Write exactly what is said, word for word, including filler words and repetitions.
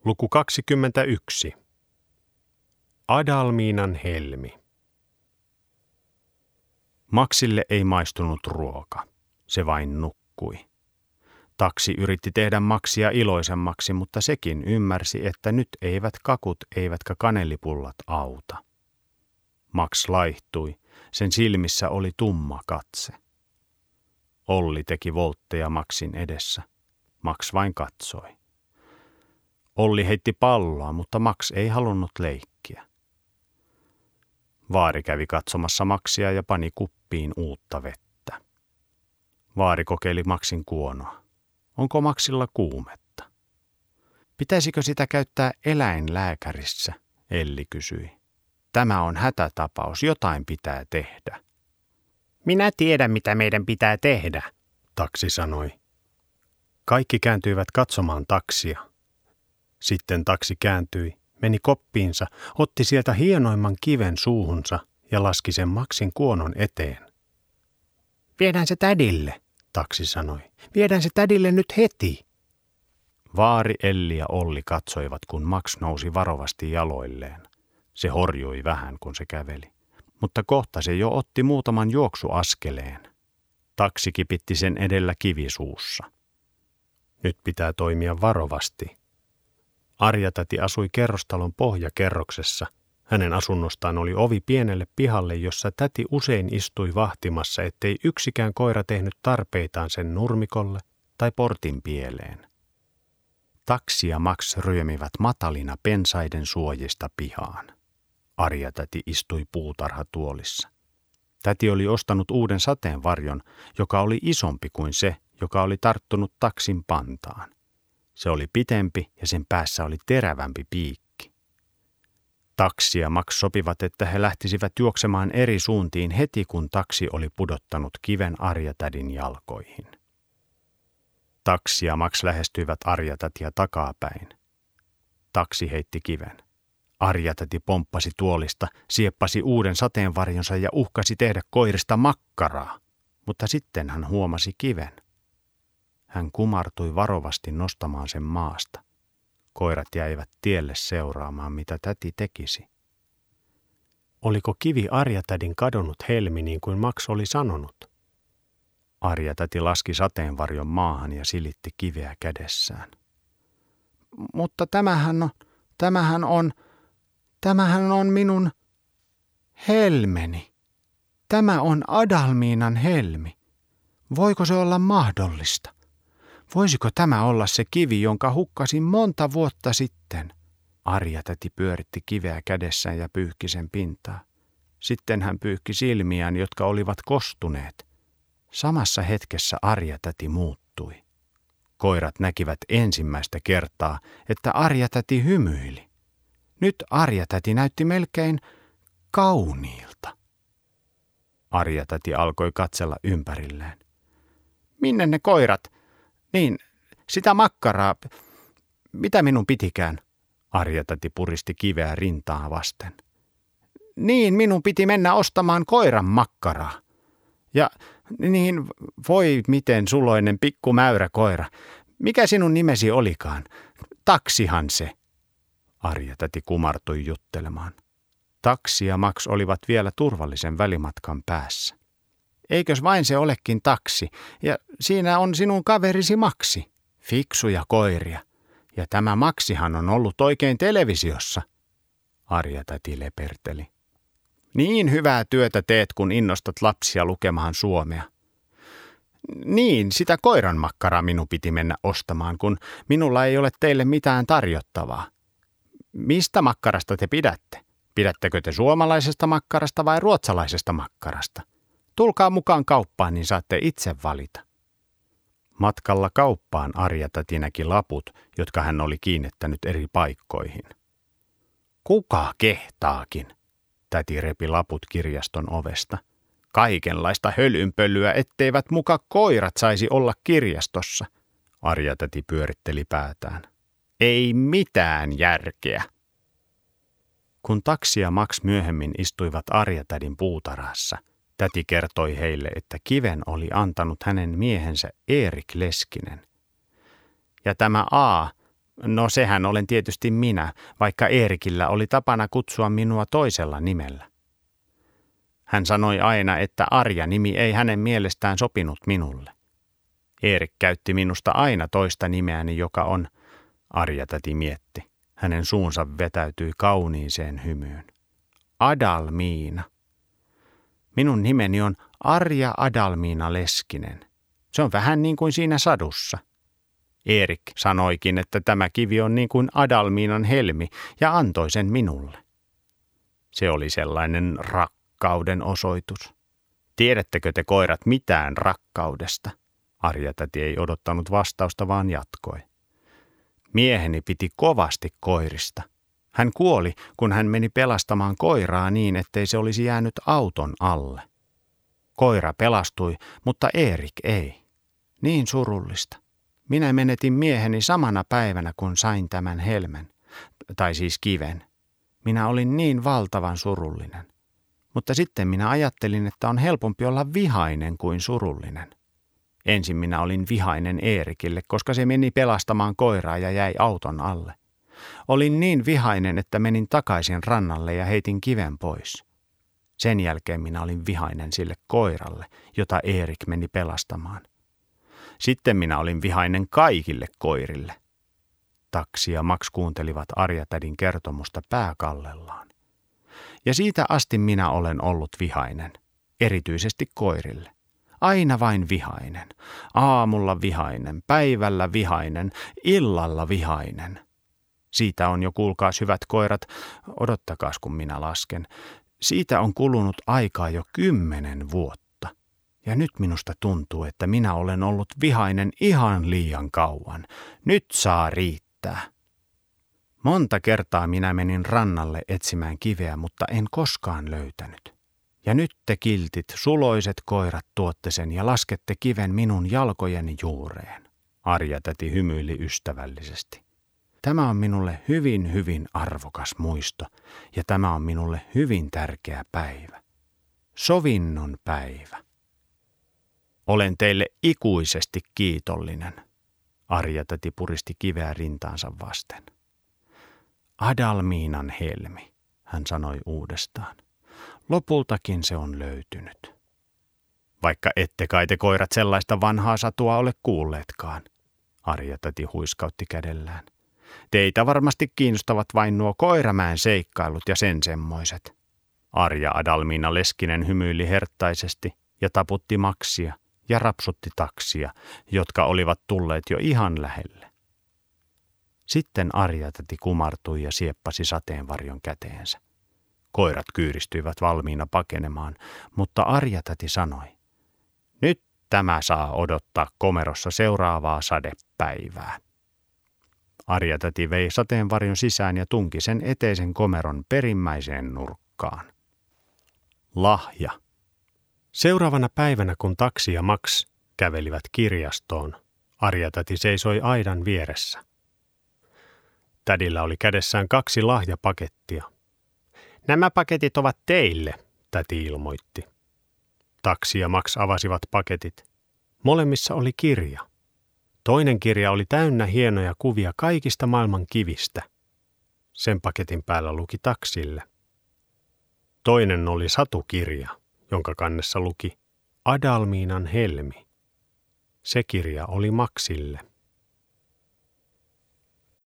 Luku kaksikymmentäyksi. Adalmiinan helmi. Maksille ei maistunut ruoka. Se vain nukkui. Taksi yritti tehdä Maksia iloisemmaksi, mutta sekin ymmärsi, että nyt eivät kakut eivätkä kanelipullat auta. Max laihtui. Sen silmissä oli tumma katse. Olli teki voltteja Maxin edessä. Max vain katsoi. Olli heitti palloa, mutta Max ei halunnut leikkiä. Vaari kävi katsomassa Maxia ja pani kuppiin uutta vettä. Vaari kokeili Maxin kuonoa. Onko Maxilla kuumetta? Pitäisikö sitä käyttää eläinlääkärissä? Elli kysyi. Tämä on hätätapaus, jotain pitää tehdä. Minä tiedän, mitä meidän pitää tehdä, taksi sanoi. Kaikki kääntyivät katsomaan taksia. Sitten taksi kääntyi, meni koppiinsa, otti sieltä hienoimman kiven suuhunsa ja laski sen Maxin kuonon eteen. Viedään se tädille, taksi sanoi. Viedään se tädille nyt heti. Vaari, Elli ja Olli katsoivat, kun Max nousi varovasti jaloilleen. Se horjui vähän, kun se käveli, mutta kohta se jo otti muutaman juoksuaskeleen. Taksi kipitti sen edellä kivisuussa. Nyt pitää toimia varovasti. Arja-täti asui kerrostalon pohjakerroksessa. Hänen asunnostaan oli ovi pienelle pihalle, jossa täti usein istui vahtimassa, ettei yksikään koira tehnyt tarpeitaan sen nurmikolle tai portin pieleen. Taksi ja Max ryömivät matalina pensaiden suojista pihaan. Arja-täti istui puutarhatuolissa. Täti oli ostanut uuden sateenvarjon, joka oli isompi kuin se, joka oli tarttunut taksin pantaan. Se oli pitempi ja sen päässä oli terävämpi piikki. Taksi ja Max sopivat, että he lähtisivät juoksemaan eri suuntiin heti, kun taksi oli pudottanut kiven Arja-tädin jalkoihin. Taksi ja Max lähestyivät Arja-tätiä takapäin. Taksi heitti kiven. Arja-täti pomppasi tuolista, sieppasi uuden sateenvarjonsa ja uhkasi tehdä koirista makkaraa, mutta sitten hän huomasi kiven. Hän kumartui varovasti nostamaan sen maasta. Koirat jäivät tielle seuraamaan, mitä täti tekisi. Oliko kivi Arja-tädin kadonnut helmi niin kuin Max oli sanonut? Arja-täti laski sateenvarjon maahan ja silitti kiveä kädessään. Mutta tämähän on, tämähän on, tämähän on minun helmeni. Tämä on Adalmiinan helmi. Voiko se olla mahdollista? Voisiko tämä olla se kivi, jonka hukkasin monta vuotta sitten? Arja-täti pyöritti kiveä kädessään ja pyyhki sen pintaa. Sitten hän pyyhki silmiään, jotka olivat kostuneet. Samassa hetkessä Arja-täti muuttui. Koirat näkivät ensimmäistä kertaa, että Arja-täti hymyili. Nyt Arja-täti näytti melkein kauniilta. Arja-täti alkoi katsella ympärilleen. Minne ne koirat? Niin, sitä makkaraa. Mitä minun pitikään? Arja-täti puristi kiveä rintaa vasten. Niin, minun piti mennä ostamaan koiran makkaraa. Ja niin, voi miten suloinen pikku mäyrä koira. Mikä sinun nimesi olikaan? Taksihan se. Arja-täti kumartui juttelemaan. Taksi ja Max olivat vielä turvallisen välimatkan päässä. Eikös vain se olekin taksi, ja siinä on sinun kaverisi Maxi. Fiksuja koiria. Ja tämä Maxihan on ollut oikein televisiossa. Arja-täti leperteli. Niin hyvää työtä teet, kun innostat lapsia lukemaan suomea. Niin, sitä koiran makkaraa minun piti mennä ostamaan, kun minulla ei ole teille mitään tarjottavaa. Mistä makkarasta te pidätte? Pidättekö te suomalaisesta makkarasta vai ruotsalaisesta makkarasta? Tulkaa mukaan kauppaan, niin saatte itse valita. Matkalla kauppaan Arja-täti näki laput, jotka hän oli kiinnittänyt eri paikkoihin. Kuka kehtaakin? Täti repi laput kirjaston ovesta. Kaikenlaista hölynpölyä, etteivät muka koirat saisi olla kirjastossa. Arja-täti pyöritteli päätään. Ei mitään järkeä. Kun taksi ja Max myöhemmin istuivat Arja-tädin puutarhassa, täti kertoi heille, että kiven oli antanut hänen miehensä Erik Leskinen. Ja tämä A, No sehän olen tietysti minä, vaikka Eerikillä oli tapana kutsua minua toisella nimellä. Hän sanoi aina, että Arja-nimi ei hänen mielestään sopinut minulle. Eerik käytti minusta aina toista nimeäni, joka on, Arja-täti mietti. Hänen suunsa vetäytyi kauniiseen hymyyn. Adalmiina. Minun nimeni on Arja Adalmiina Leskinen. Se on vähän niin kuin siinä sadussa. Eerik sanoikin, että tämä kivi on niin kuin Adalmiinan helmi ja antoi sen minulle. Se oli sellainen rakkauden osoitus. Tiedättekö te koirat mitään rakkaudesta? Arja-täti ei odottanut vastausta, vaan jatkoi. Mieheni piti kovasti koirista. Hän kuoli, kun hän meni pelastamaan koiraa niin, ettei se olisi jäänyt auton alle. Koira pelastui, mutta Eerik ei. Niin surullista. Minä menetin mieheni samana päivänä, kun sain tämän helmen, tai siis kiven. Minä olin niin valtavan surullinen. Mutta sitten minä ajattelin, että on helpompi olla vihainen kuin surullinen. Ensin minä olin vihainen Eerikille, koska se meni pelastamaan koiraa ja jäi auton alle. Olin niin vihainen, että menin takaisin rannalle ja heitin kiven pois. Sen jälkeen minä olin vihainen sille koiralle, jota Eerik meni pelastamaan. Sitten minä olin vihainen kaikille koirille. Taksi ja Max kuuntelivat Arja-tädin kertomusta pääkallellaan. Ja siitä asti minä olen ollut vihainen, erityisesti koirille. Aina vain vihainen. Aamulla vihainen, päivällä vihainen, illalla vihainen. Siitä on jo, kuulkaas hyvät koirat, odottakaas kun minä lasken. Siitä on kulunut aikaa jo kymmenen vuotta. Ja nyt minusta tuntuu, että minä olen ollut vihainen ihan liian kauan. Nyt saa riittää. Monta kertaa minä menin rannalle etsimään kiveä, mutta en koskaan löytänyt. Ja nyt te kiltit, suloiset koirat tuotte sen ja laskette kiven minun jalkojeni juureen. Arja-täti hymyili ystävällisesti. Tämä on minulle hyvin, hyvin arvokas muisto ja tämä on minulle hyvin tärkeä päivä. Sovinnon päivä. Olen teille ikuisesti kiitollinen. Arja-täti puristi kiveä rintaansa vasten. Adalmiinan helmi, hän sanoi uudestaan. Lopultakin se on löytynyt. Vaikka ette kai te koirat sellaista vanhaa satua ole kuulleetkaan, Arja-täti huiskautti kädellään. Teitä varmasti kiinnostavat vain nuo Koiramäen seikkailut ja sen semmoiset. Arja Adalmiina Leskinen hymyili herttaisesti ja taputti Maxia ja rapsutti taksia, jotka olivat tulleet jo ihan lähelle. Sitten Arja-täti kumartui ja sieppasi sateenvarjon käteensä. Koirat kyyristyivät valmiina pakenemaan, mutta Arja-täti sanoi, nyt tämä saa odottaa komerossa seuraavaa sadepäivää. Arja-täti vei sateenvarjon sisään ja tunki sen eteisen komeron perimmäiseen nurkkaan. Lahja. Seuraavana päivänä, kun taksi ja Max kävelivät kirjastoon, Arja-täti seisoi aidan vieressä. Tädillä oli kädessään kaksi lahjapakettia. Nämä paketit ovat teille, täti ilmoitti. Taksi ja Max avasivat paketit. Molemmissa oli kirja. Toinen kirja oli täynnä hienoja kuvia kaikista maailman kivistä. Sen paketin päällä luki taksille. Toinen oli satukirja, jonka kannessa luki Adalmiinan helmi. Se kirja oli Maxille.